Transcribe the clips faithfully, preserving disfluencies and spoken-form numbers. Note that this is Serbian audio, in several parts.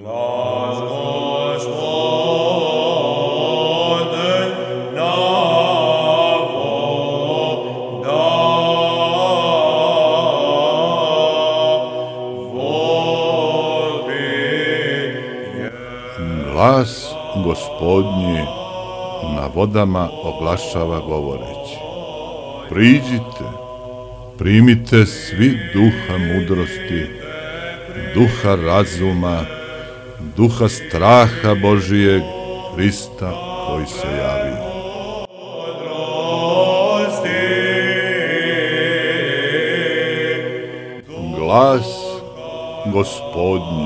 Glas Gospoden na voda vodi je. Glas Gospodnji na vodama oglašava govoreći: priđite, primite svi duha mudrosti, duha razuma, duha straha Božijeg, Hrista koji se javio. Glas Gospodnji.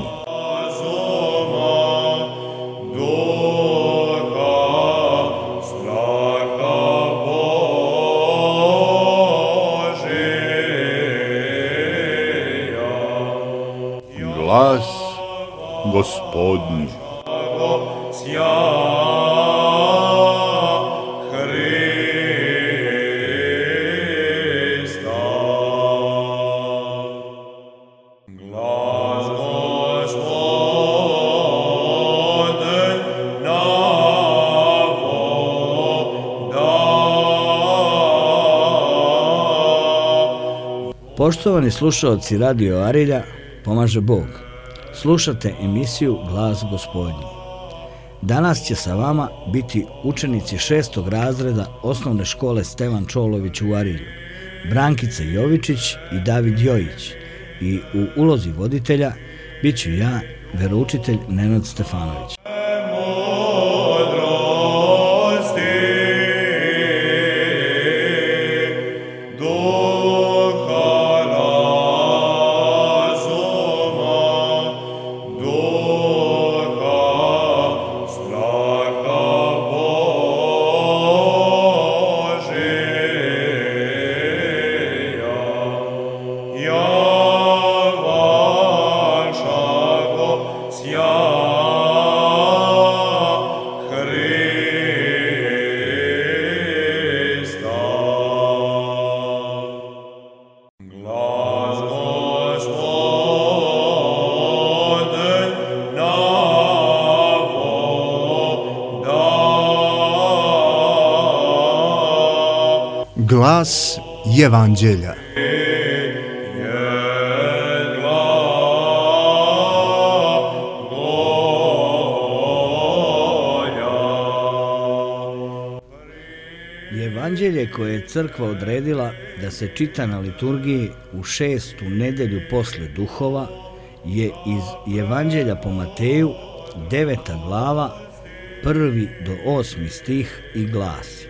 Glas Gospodnji. Poštovani slušaoci Radio Arilja, pomaže Bog. Slušate emisiju Glas Gospodnji. Danas će sa vama biti učenici šestog razreda osnovne škole Stevan Čolović u Arilju, Brankica Jovičić i David Jojić, i u ulozi voditelja bit ću ja, veroučitelj Nenad Stefanović. Glas Evanđelja. Evanđelje koje je crkva odredila da se čita na liturgiji u šestu nedelju posle duhova je iz Evanđelja po Mateju, deveta glava, prvi do osmi stih, i glasi: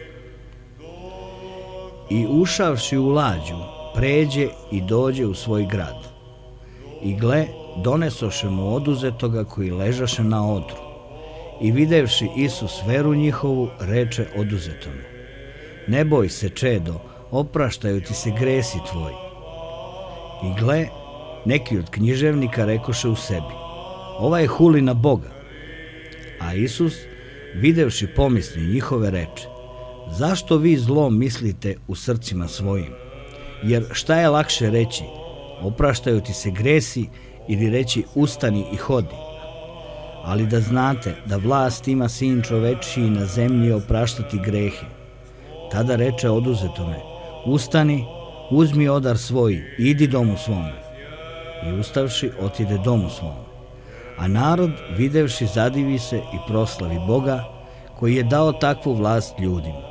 I ušavši u lađu, pređe i dođe u svoj grad. I gle, donesoše mu oduzetoga koji ležaše na odru. I videvši Isus veru njihovu, reče oduzetome: Ne boj se, čedo, opraštaju ti se gresi tvoji. I gle, neki od književnika rekoše u sebi: Ovaj huli na Boga. A Isus, videvši pomisli njihove, reče: Zašto vi zlo mislite u srcima svojim? Jer šta je lakše reći: Opraštaju ti se gresi, ili reći: Ustani i hodi? Ali da znate da vlast ima Sin čovečiji na zemlji opraštati grehe. Tada reče oduzetome: Ustani, uzmi odar svoj i idi domu svome. I ustavši, otide domu svome. A narod, videvši, zadivi se i proslavi Boga, koji je dao takvu vlast ljudima.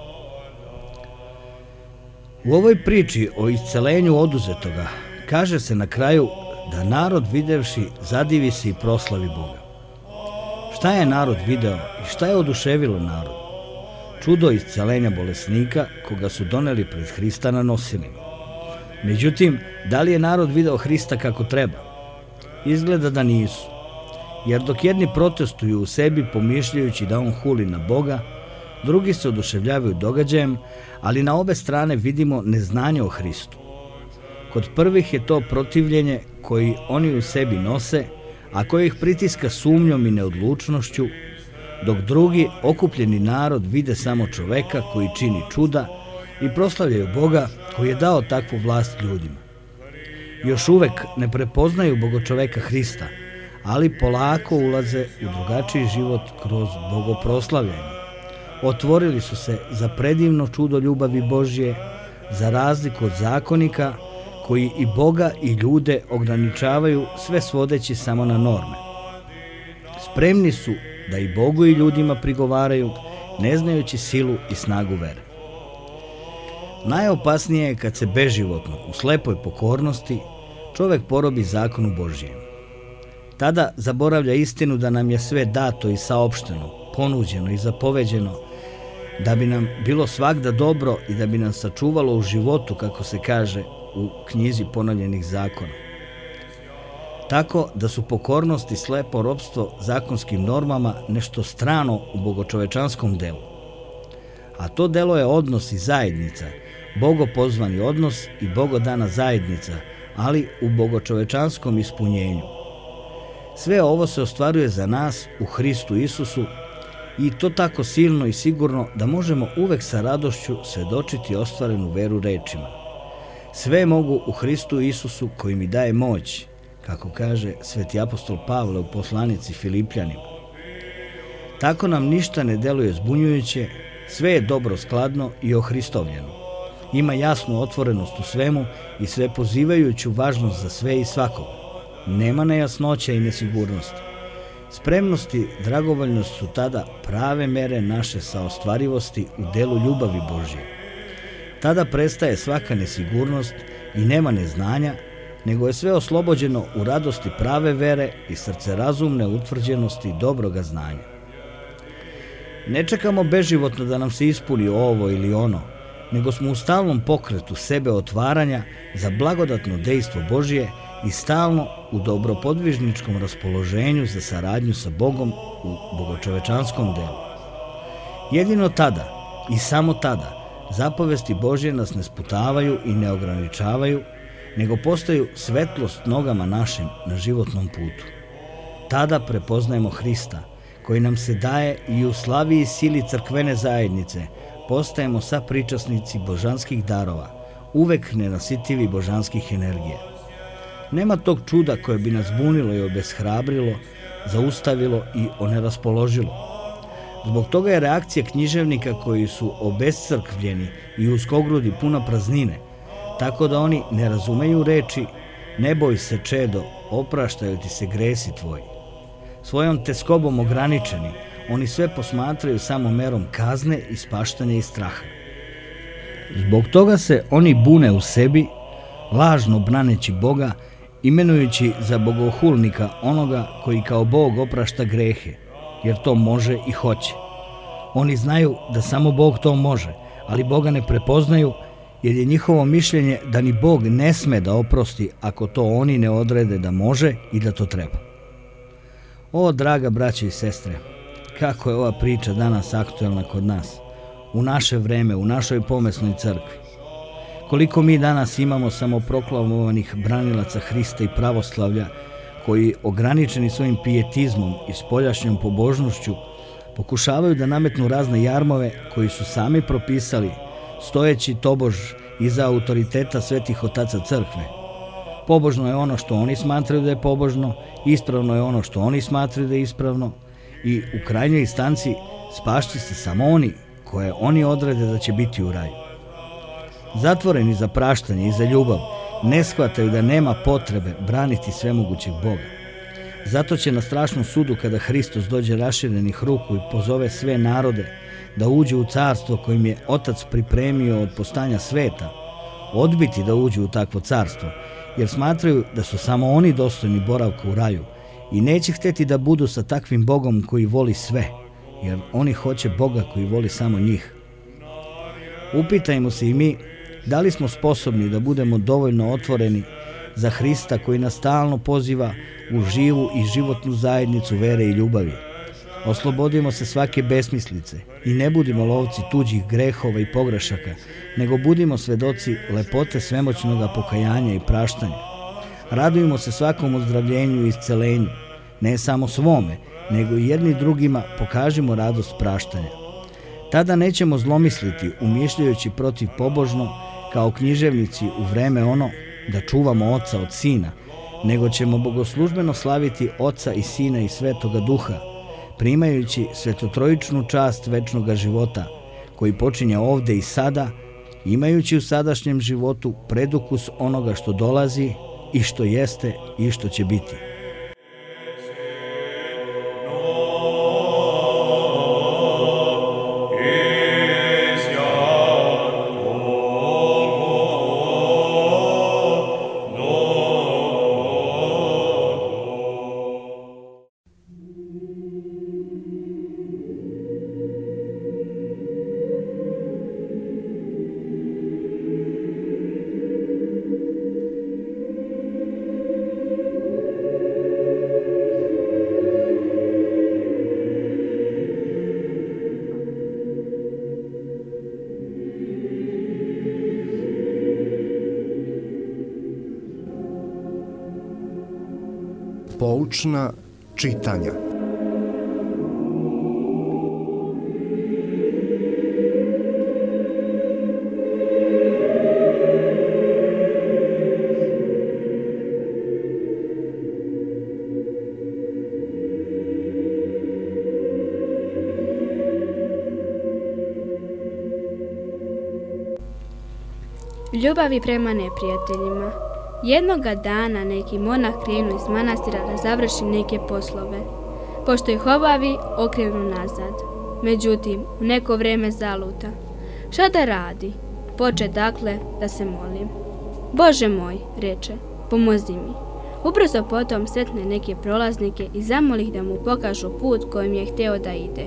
U ovoj priči o iscelenju oduzetoga kaže se na kraju da narod, videvši, zadivi se i proslavi Boga. Šta je narod video i šta je oduševilo narod? Čudo iscelenja bolesnika koga su doneli pred Hrista na nosilima. Međutim, da li je narod video Hrista kako treba? Izgleda da nisu. Jer dok jedni protestuju u sebi pomišljajući da on huli na Boga, drugi se oduševljavaju događajem, ali na obe strane vidimo neznanje o Hristu. Kod prvih je to protivljenje koji oni u sebi nose, a koje ih pritiska sumnjom i neodlučnošću, dok drugi, okupljeni narod, vide samo čoveka koji čini čuda i proslavljaju Boga koji je dao takvu vlast ljudima. Još uvek ne prepoznaju bogočoveka Hrista, ali polako ulaze u drugačiji život kroz bogoproslavljanje. Otvorili su se za predivno čudo ljubavi Božje, za razliku od zakonika koji i Boga i ljude ograničavaju, sve svodeći samo na norme. Spremni su da i Bogu i ljudima prigovaraju, ne znajući silu i snagu vere. Najopasnije je kad se beživotno, u slepoj pokornosti, čovek porobi zakonu Božjem. Tada zaboravlja istinu da nam je sve dato i saopšteno, ponuđeno i zapoveđeno, da bi nam bilo svagda dobro i da bi nas sačuvalo u životu, kako se kaže u knjizi ponovljenih zakona. Tako da su pokornost i slepo ropstvo zakonskim normama nešto strano u bogočovečanskom delu. A to delo je odnos i zajednica, bogopozvani odnos i bogodana zajednica, ali u bogočovečanskom ispunjenju. Sve ovo se ostvaruje za nas u Hristu Isusu i to tako silno i sigurno da možemo uvek sa radošću svedočiti ostvarenu veru rečima. Sve mogu u Hristu Isusu koji mi daje moć, kako kaže sveti apostol Pavle u poslanici Filipljanima. Tako nam ništa ne deluje zbunjujuće, sve je dobro skladno i ohristovljeno. Ima jasnu otvorenost u svemu i sve pozivajuću važnost za sve i svakog. Nema nejasnoća i nesigurnosti. Spremnost i dragovoljnost su tada prave mere naše saostvarivosti u delu ljubavi Božje. Tada prestaje svaka nesigurnost i nema neznanja, nego je sve oslobođeno u radosti prave vere i srce razumne utvrđenosti dobroga znanja. Ne čekamo beživotno da nam se ispuni ovo ili ono, nego smo u stalnom pokretu sebe otvaranja za blagodatno dejstvo Božje i stalno u dobropodvižničkom raspoloženju za saradnju sa Bogom u bogočovečanskom delu. Jedino tada i samo tada zapovesti Božje nas ne sputavaju i ne ograničavaju, nego postaju svetlost nogama našim na životnom putu. Tada prepoznajemo Hrista, koji nam se daje i u slavi i sili crkvene zajednice postajemo sapričasnici božanskih darova, uvek nenasitivi božanskih energija. Nema tog čuda koje bi nas bunilo i obeshrabrilo, zaustavilo i oneraspoložilo. Zbog toga je reakcija književnika koji su obescrkvljeni i uskogrudi puna praznine, tako da oni ne razumeju reči "ne boj se, čedo, opraštaju ti se gresi tvoji". Svojom teskobom ograničeni, oni sve posmatraju samo merom kazne, ispaštanja i straha. Zbog toga se oni bune u sebi, lažno braneći Boga, imenujući za bogohulnika onoga koji kao Bog oprašta grehe, jer to može i hoće. Oni znaju da samo Bog to može, ali Boga ne prepoznaju, jer je njihovo mišljenje da ni Bog ne sme da oprosti ako to oni ne odrede da može i da to treba. O, draga braće i sestre, kako je ova priča danas aktuelna kod nas, u naše vreme, u našoj pomesnoj crkvi. Koliko mi danas imamo samoproklamovanih branilaca Hrista i pravoslavlja, koji, ograničeni svojim pijetizmom i spoljašnjom pobožnošću, pokušavaju da nametnu razne jarmove koji su sami propisali, stojeći tobož iza autoriteta svetih otaca crkve. Pobožno je ono što oni smatraju da je pobožno, ispravno je ono što oni smatraju da je ispravno i u krajnjoj instanci spašće se samo oni koje oni odrede da će biti u raju. Zatvoreni za praštanje i za ljubav, ne shvataju da nema potrebe braniti svemogućeg Boga. Zato će na strašnom sudu, kada Hristos dođe raširenih ruku i pozove sve narode da uđu u carstvo kojim je Otac pripremio od postanja sveta, odbiti da uđu u takvo carstvo, jer smatraju da su samo oni dostojni boravka u raju i neće hteti da budu sa takvim Bogom koji voli sve, jer oni hoće Boga koji voli samo njih. Upitajmo se i mi da li smo sposobni da budemo dovoljno otvoreni za Hrista koji nas stalno poziva u živu i životnu zajednicu vere i ljubavi. Oslobodimo se svake besmislice i ne budimo lovci tuđih grehova i pogrešaka, nego budimo svedoci lepote svemoćnog pokajanja i praštanja. Radujmo se svakom ozdravljenju i iscelenju, ne samo svome, nego i jedni drugima pokažimo radost praštanja. Tada nećemo zlomisliti, umišljajući protiv pobožno, kao književnici u vreme ono, da čuvamo oca od sina, nego ćemo bogoslužbeno slaviti Oca i Sina i Svetoga Duha, primajući svetotrojičnu čast večnoga života, koji počinje ovde i sada, imajući u sadašnjem životu predukus onoga što dolazi i što jeste i što će biti. Poučna čitanja. Ljubavi prema neprijateljima. Jednoga dana neki monah krenu iz manastira da završi neke poslove. Pošto ih obavi, okrenu nazad. Međutim, u neko vreme zaluta. Šta da radi? Poče dakle da se molim. Bože moj, reče, pomozi mi. Ubrzo potom sretne neke prolaznike i zamoli ih da mu pokažu put kojim je hteo da ide.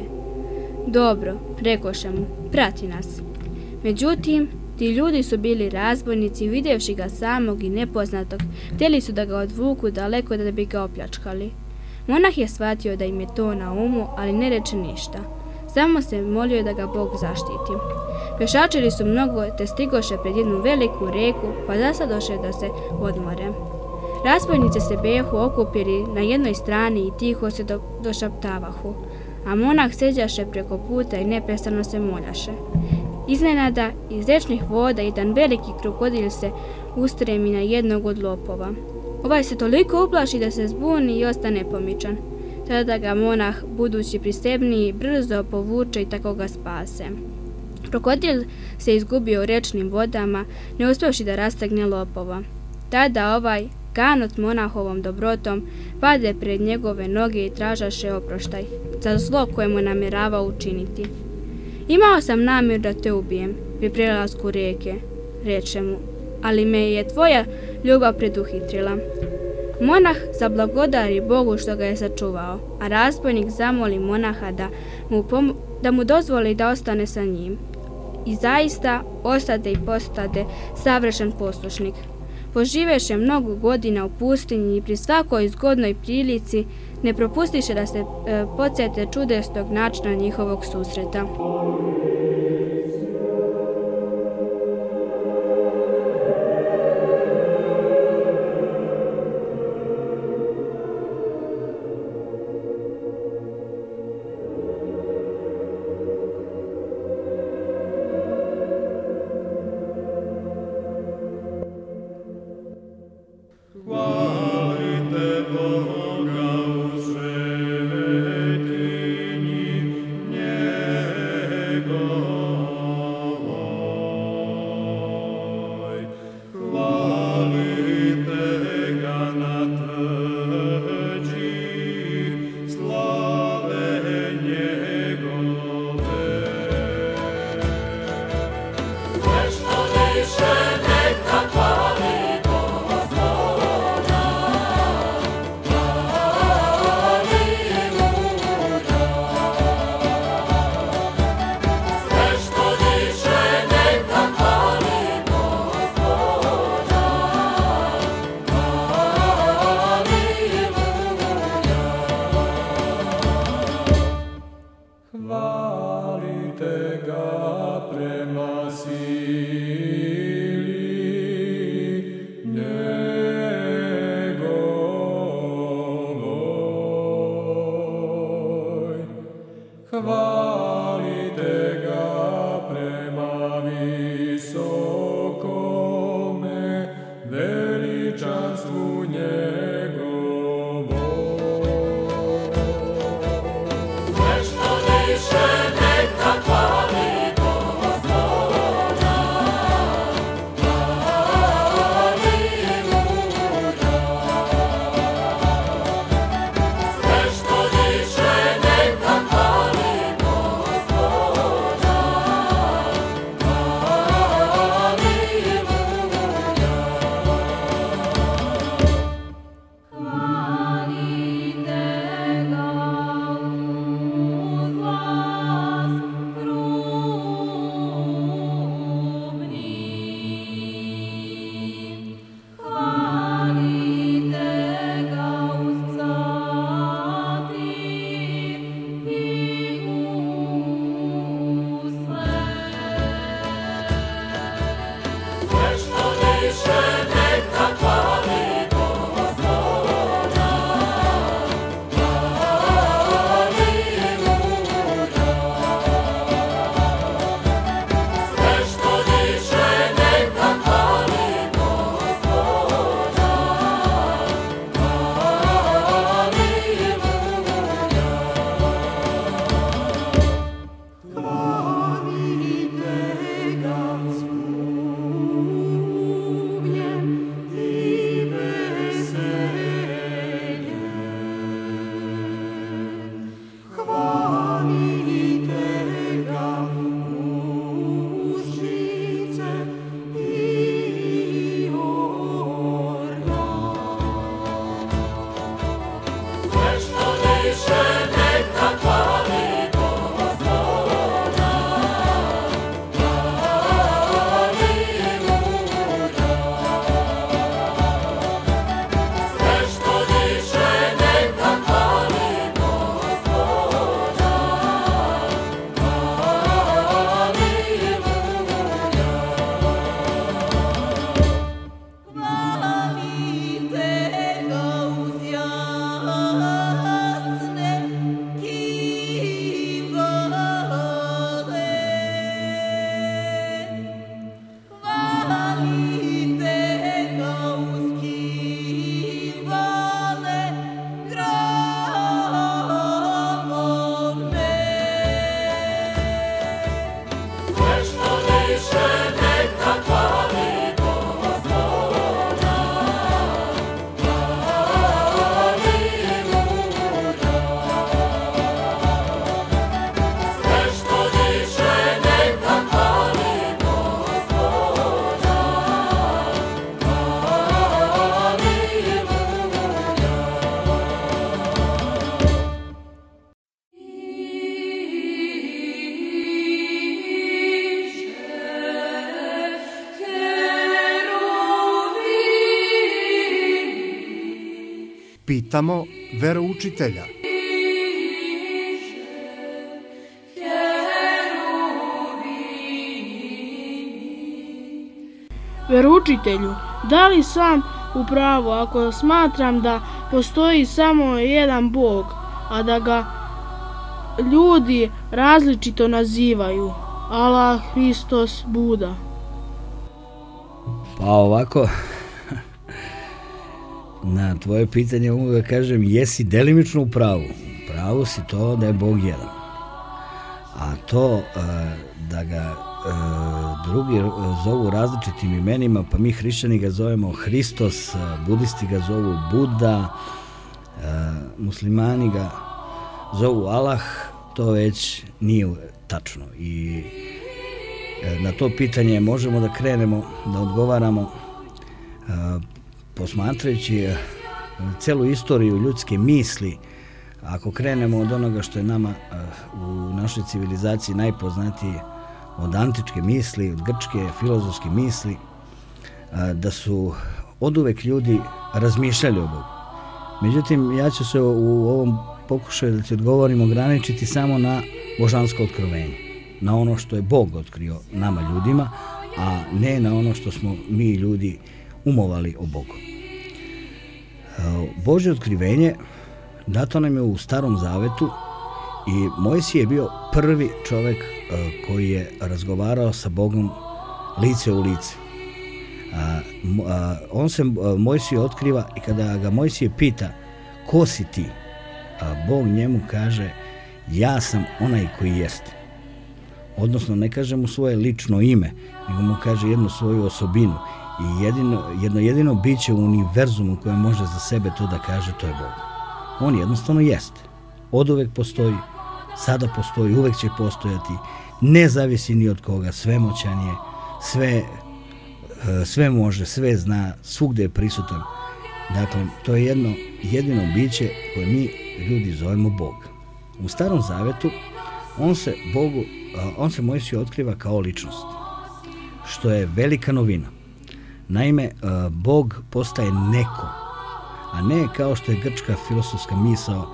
Dobro, rekoše mu, prati nas. Međutim, ti ljudi su bili razbojnici i vidjevši ga samog i nepoznatog, htjeli su da ga odvuku daleko da bi ga opljačkali. Monah je shvatio da im je to na umu, ali ne reče ništa. Samo se molio da ga Bog zaštiti. Pešačili su mnogo te stigoše pred jednu veliku reku, pa zasadoše da se odmore. Razbojnici se behu okupili na jednoj strani i tiho se do, došaptavahu, a monah seđaše preko puta i neprestano se moljaše. Iznenada, iz rečnih voda jedan veliki krokodil se ustremi na jednog od lopova. Ovaj se toliko uplaši da se zbuni i ostane pomičan. Tada ga monah, budući prisebniji, brzo povuče i tako ga spase. Krokodil se izgubio u rečnim vodama, ne uspjevši da rastegne lopova. Tada ovaj, ganut monahovom dobrotom, pade pred njegove noge i tražaše oproštaj za zlo koje mu namjerava učiniti. Imao sam namjer da te ubijem pri prelasku rijeke, reče mu, ali me je tvoja ljubav preduhitrila. Monah zablagodari Bogu što ga je sačuvao, a razbojnik zamoli monaha da mu, pom- da mu dozvoli da ostane sa njim. I zaista ostade i postade savršen poslušnik. Poživeše mnogo godina u pustinji i pri svakoj zgodnoj prilici ne propustiše da se e, podsjete čudesnog načina njihovog susreta. Hvalite Boga u svetinji njegovoj. Hvalite ga na tvrđi slave njegove. Sve što diše neka hvali Hvalite ga prema sili njegovoj. Hvalite ga prema visokome veličanstvu njegovoj. pitamo veroučitelja. Veroučitelju, da li sam u pravu ako smatram da postoji samo jedan Bog, a da ga ljudi različito nazivaju? Allah, Hristos, Buda. Pa ovako, na tvoje pitanje mogu da kažem, jesi delimično u pravu. U pravu si to da je Bog jedan. A to da ga drugi zovu različitim imenima, pa mi hrišćani ga zovemo Hristos, budisti ga zovu Buda, muslimani ga zovu Allah, to već nije tačno. I na to pitanje možemo da krenemo da odgovaramo posmatrajući celu istoriju ljudske misli. Ako krenemo od onoga što je nama u našoj civilizaciji najpoznatije, od antičke misli, od grčke filozofske misli, da su oduvek ljudi razmišljali o Bogu. Međutim, ja ću se u ovom pokušaju da ti odgovorim ograničiti samo na božansko otkrovenje, na ono što je Bog otkrio nama ljudima, a ne na ono što smo mi ljudi umovali o Bogu. Božje otkrivenje dato nam je u Starom Zavetu i Mojsije je bio prvi čovek koji je razgovarao sa Bogom lice u lice. On se Mojsije otkriva i kada ga Mojsije pita ko si ti, Bog njemu kaže ja sam onaj koji jeste. Odnosno ne kaže mu svoje lično ime, nego mu kaže jednu svoju osobinu i jedino, jedno jedino biće u univerzumu koje može za sebe to da kaže, to je Bog. On jednostavno jeste. Oduvek postoji, sada postoji, uvek će postojati, ne zavisi ni od koga, svemoćan je, sve, sve može, sve zna, svugde je prisutan. Dakle, to je jedno jedino biće koje mi ljudi zovemo Bog. U Starom Zavetu on se Bogu, on se Mojsiju otkriva kao ličnost, što je velika novina. Naime, Bog postaje neko, a ne kao što je grčka filozofska misao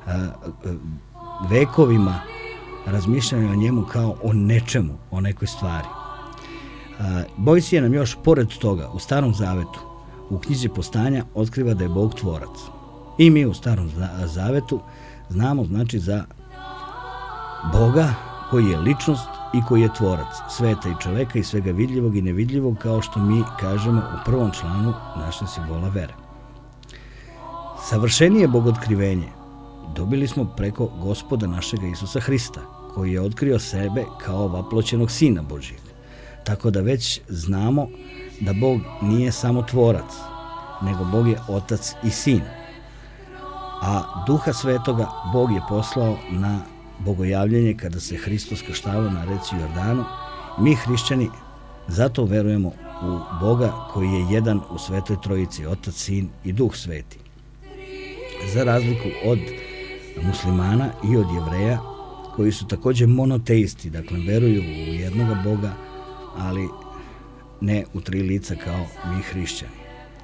vekovima razmišljanje o njemu kao o nečemu, o nekoj stvari. Mojsije nam još pored toga u Starom Zavetu u knjizi Postanja otkriva da je Bog tvorac. I mi u Starom Zavetu znamo znači za Boga koji je ličnost i koji je tvorac sveta i čoveka i svega vidljivog i nevidljivog, kao što mi kažemo u prvom članu našeg simbola vere. Savršenije bogotkrivenje dobili smo preko Gospoda našega Isusa Hrista, koji je otkrio sebe kao vaploćenog Sina Božijeg. Tako da već znamo da Bog nije samo tvorac, nego Bog je Otac i Sin. A Duha Svetoga Bog je poslao na bogojavljenje kada se Hristos krštavao na reci Jordanu. Mi hrišćani zato verujemo u Boga koji je jedan u Svetoj Trojici, Otac, Sin i Duh Sveti. Za razliku od muslimana i od Jevreja, koji su također monoteisti, dakle veruju u jednoga Boga, ali ne u tri lica kao mi hrišćani.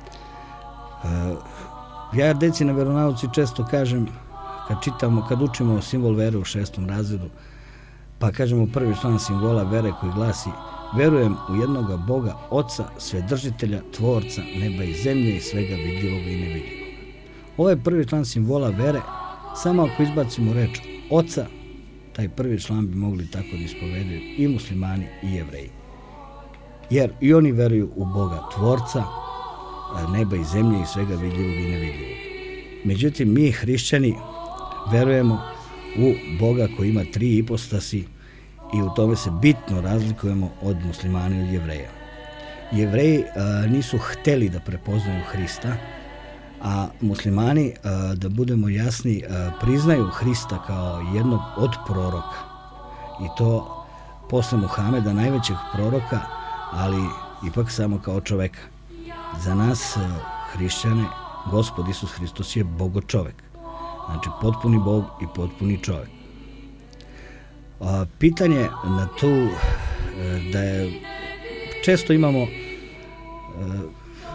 Ja deci na veronauci često kažem, kad čitamo, kad učimo simbol vere u šestom razredu, pa kažemo prvi član simbola vere koji glasi: verujem u jednoga Boga, Oca, Svedržitelja, Tvorca neba i zemlje i svega vidljivoga i nevidljivoga. Ovo je prvi član simbola vere. Samo ako izbacimo reč Oca, taj prvi član bi mogli tako da ispovedaju i muslimani i Jevreji. Jer i oni veruju u Boga Tvorca neba i zemlje i svega vidljivog i nevidljivog. Međutim, mi hrišćani verujemo u Boga koji ima tri ipostasi i u tome se bitno razlikujemo od muslimana i od Jevreja. Jevreji a, nisu hteli da prepoznaju Hrista, a muslimani, a, da budemo jasni, a, priznaju Hrista kao jednog od proroka. I to posle Muhameda, najvećeg proroka, ali ipak samo kao čoveka. Za nas, a, hrišćane, Gospod Isus Hristos je bogočovek. Znači, potpuni Bog i potpuni čovek. A, pitanje na tu, da je, često imamo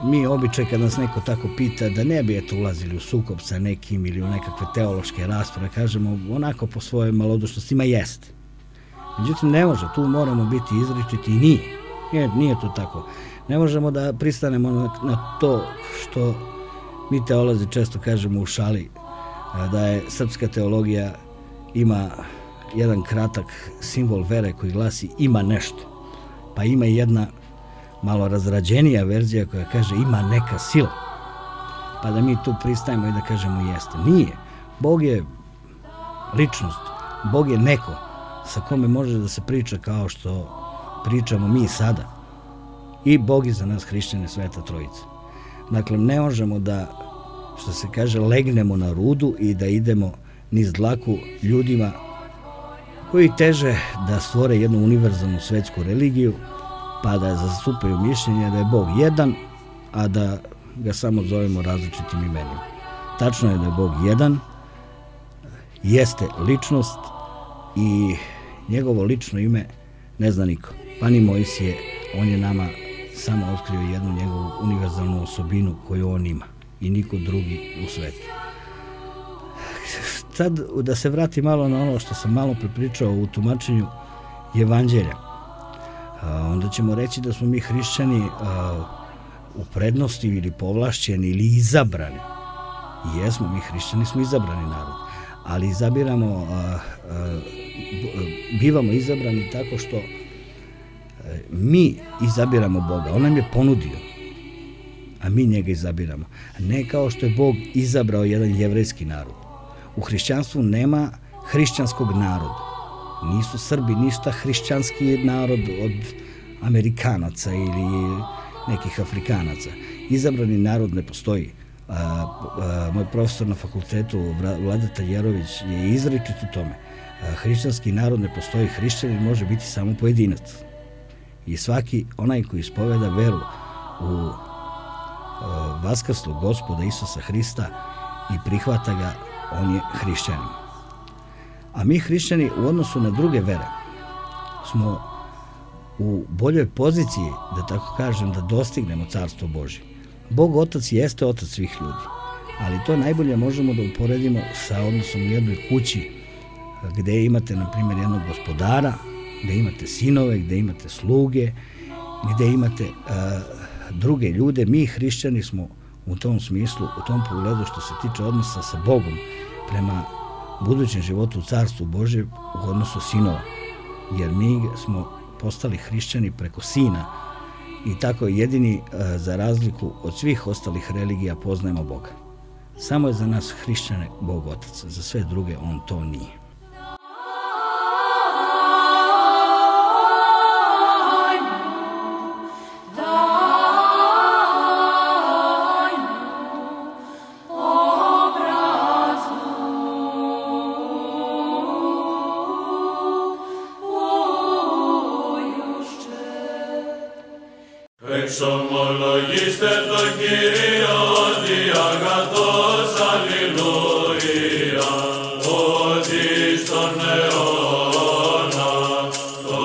mi običaj kad nas neko tako pita da ne bi eto ulazili u sukob sa nekim ili u nekakve teološke rasprave, kažemo onako po svojoj malodušnostima jeste. Međutim, ne može, tu moramo biti izričiti i nije. Nije, nije to tako. Ne možemo da pristanemo na, na to što mi teolozi često kažemo u šali, da je srpska teologija ima jedan kratak simbol vere koji glasi ima nešto. Pa ima i jedna malo razrađenija verzija koja kaže ima neka sila. Pa da mi tu pristajemo i da kažemo jeste. Nije. Bog je ličnost. Bog je neko sa kome može da se priča kao što pričamo mi sada. I Bog je za nas hrišćane Sveta Trojica. Dakle, ne možemo da, što se kaže, legnemo na rudu i da idemo niz dlaku ljudima koji teže da stvore jednu univerzalnu svetsku religiju, pa da zastupaju mišljenje da je Bog jedan, a da ga samo zovemo različitim imenima. Tačno je da je Bog jedan, jeste ličnost i njegovo lično ime ne zna niko. Pa ni Mojsije, on je nama samo otkrio jednu njegovu univerzalnu osobinu koju on ima i niko drugi u svetu. Sad da se vrati malo na ono što sam malo prepričao u tumačenju Evanđelja. Onda ćemo reći da smo mi hrišćani u prednosti ili povlašćeni ili izabrani. I jesmo, mi hrišćani smo izabrani narod. Ali izabiramo, bivamo izabrani tako što mi izabiramo Boga. On nam je ponudio, a mi njega izabiramo. Ne kao što je Bog izabrao jedan jevrejski narod. U hrišćanstvu nema hrišćanskog naroda. Nisu Srbi ništa hrišćanski narod od Amerikanaca ili nekih Afrikanaca. Izabrani narod ne postoji. A, a, moj profesor na fakultetu Vladeta Jerović je izričit u tome. A, hrišćanski narod ne postoji, hrišćanin može biti samo pojedinac. I svaki onaj koji ispoveda veru u a, vaskrslog Gospoda Isusa Hrista i prihvata ga, on je hrišćanin. A mi hrišćani u odnosu na druge vere smo u boljoj poziciji, da tako kažem, da dostignemo Carstvo Božje. Bog Otac jeste Otac svih ljudi, ali to najbolje možemo da uporedimo sa odnosom u jednoj kući gde imate, na primjer, jednog gospodara, gde imate sinove, gde imate sluge, gde imate uh, druge ljude. Mi hrišćani smo u tom smislu, u tom pogledu što se tiče odnosa sa Bogom prema budućem životu u Carstvu Božjem u odnosu sinova, jer mi smo postali hrišćani preko sina i tako jedini za razliku od svih ostalih religija poznajemo Boga. Samo je za nas hrišćane Bog Otac, za sve druge on to nije. Εξομολογήστε τον Κύριο ότι αγαθός αλληλούια, ότι στον αιώνα το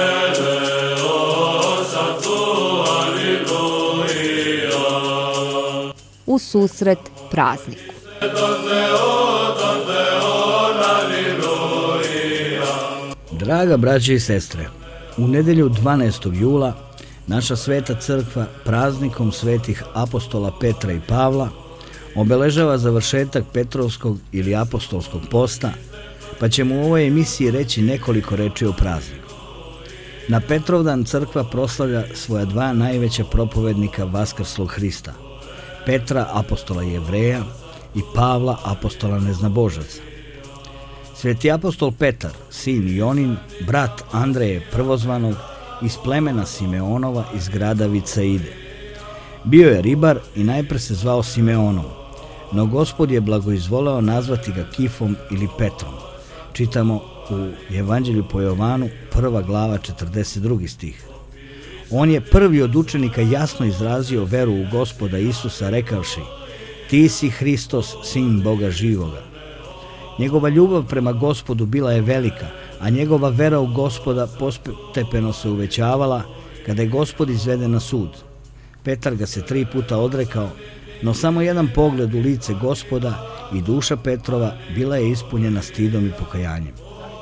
έλεος αυτού αλληλούια. U susret prazniku. Τον Θεό, τον Θεόν αλληλούια. Draga braće i sestre, u nedelju dvanaestog jula naša sveta crkva praznikom svetih apostola Petra i Pavla obeležava završetak Petrovskog ili apostolskog posta, pa ćemo u ovoj emisiji reći nekoliko reči o prazniku. Na Petrovdan crkva proslavlja svoja dva najveća propovednika vaskrslog Hrista, Petra, apostola Jevreja, i Pavla, apostola neznabožaca. Sveti apostol Petar, sin Jonin, brat Andreje prvozvanog, iz plemena Simeonova iz grada Vicaide. Bio je ribar i najpre se zvao Simeonom, no Gospod je blagoizvoleo nazvati ga Kifom ili Petrom. Čitamo u Evanđelju po Jovanu, prva glava, četrdeset drugi stih. On je prvi od učenika jasno izrazio veru u Gospoda Isusa rekavši: Ti si Hristos, sin Boga živoga. Njegova ljubav prema Gospodu bila je velika, a njegova vera u Gospoda postepeno se uvećavala kada je Gospod izveden na sud. Petar ga se tri puta odrekao, no samo jedan pogled u lice Gospoda i duša Petrova bila je ispunjena stidom i pokajanjem.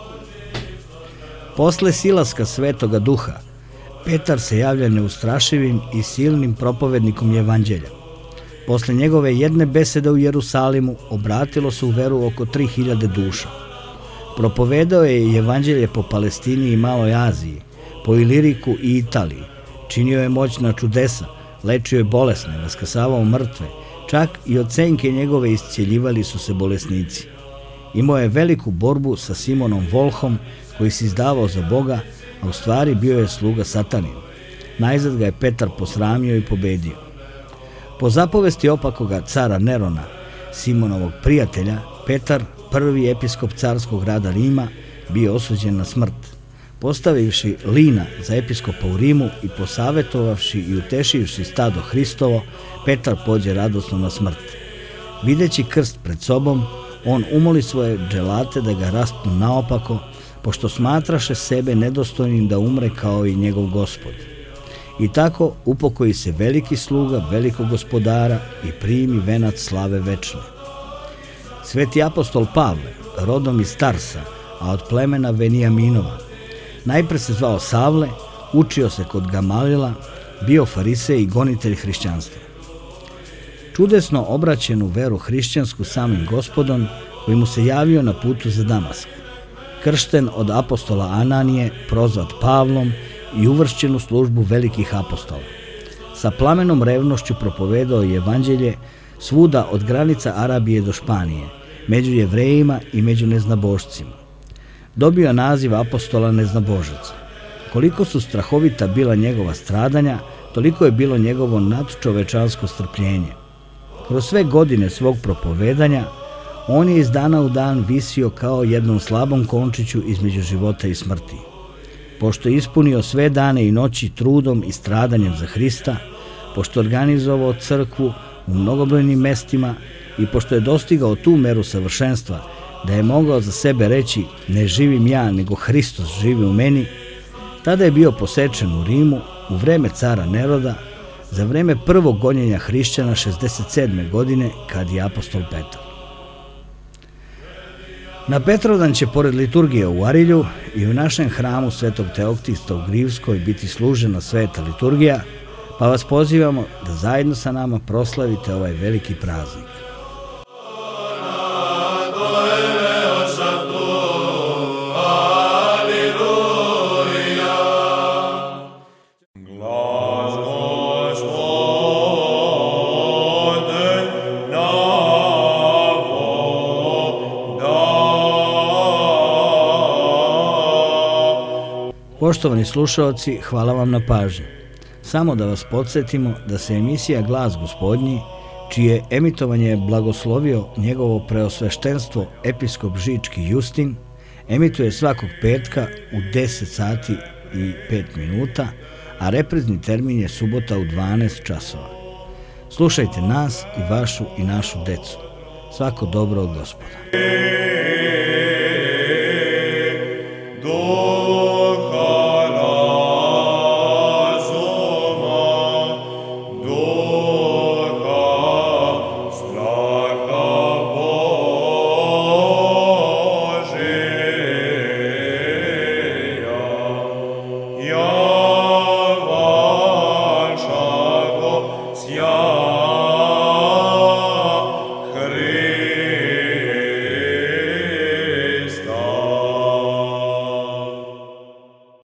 Posle silaska Svetoga Duha, Petar se javlja neustrašivim i silnim propovednikom evanđelja. Posle njegove jedne besede u Jerusalimu obratilo se u veru oko tri hiljade duša. Propovedao je evanđelje po Palestini i Maloj Aziji, po Iliriku i Italiji. Činio je moćna čudesa, lečio je bolesne, vaskrsavao mrtve, čak i od senke njegove iscjeljivali su se bolesnici. Imao je veliku borbu sa Simonom Volhom, koji se izdavao za Boga, a u stvari bio je sluga Satanin. Najzad ga je Petar posramio i pobedio. Po zapovesti opakoga cara Nerona, Simonovog prijatelja, Petar, prvi episkop carskog grada Rima, bio osuđen na smrt. Postavivši Lina za episkopa u Rimu i posavetovavši i utešivši stado Hristovo, Petar pođe radosno na smrt. Videći krst pred sobom, on umoli svoje dželate da ga raspnu naopako, pošto smatraše sebe nedostojnim da umre kao i njegov Gospod. I tako upokoji se veliki sluga velikog Gospodara i primi venac slave večne. Sveti apostol Pavle, rodom iz Tarsa, a od plemena Venijaminova, najpre se zvao Savle, učio se kod Gamalila, bio farisej i gonitelj hrišćanstva. Čudesno obraćenu veru hrišćansku samim Gospodom, koji mu se javio na putu za Damask. Kršten od apostola Ananije, prozvat Pavlom i uvršćen u službu velikih apostola. Sa plamenom revnošću propovedao je evanđelje svuda od granica Arabije do Španije, među Jevrejima i među neznabošcima. Dobio naziv apostola neznabožaca. Koliko su strahovita bila njegova stradanja, toliko je bilo njegovo nadčovečansko strpljenje. Kroz sve godine svog propovedanja, on je iz dana u dan visio kao jednom slabom končiću između života i smrti. Pošto je ispunio sve dane i noći trudom i stradanjem za Hrista, pošto je organizovao crkvu u mnogobrojnim mestima i pošto je dostigao tu meru savršenstva da je mogao za sebe reći ne živim ja, nego Hristos živi u meni, tada je bio posečen u Rimu u vreme cara Neroda, za vreme prvog gonjenja hrišćana šezdeset sedme godine, kad je apostol Petar. Na Petrovdan će pored liturgije u Arilju i u našem hramu Svetog Teoktista u Grivskoj biti služena sveta liturgija, pa vas pozivamo da zajedno sa nama proslavite ovaj veliki praznik. Poštovani slušaoci, hvala vam na pažnji. Samo da vas podsjetimo da se emisija Glas Gospodnji, čije emitovanje je blagoslovio njegovo preosveštenstvo episkop Žički Justin, emituje svakog petka u deset sati i pet minuta, a reprizni termin je subota u dvanaest časova. Slušajte nas i vašu i našu decu. Svako dobro od Gospoda. Ja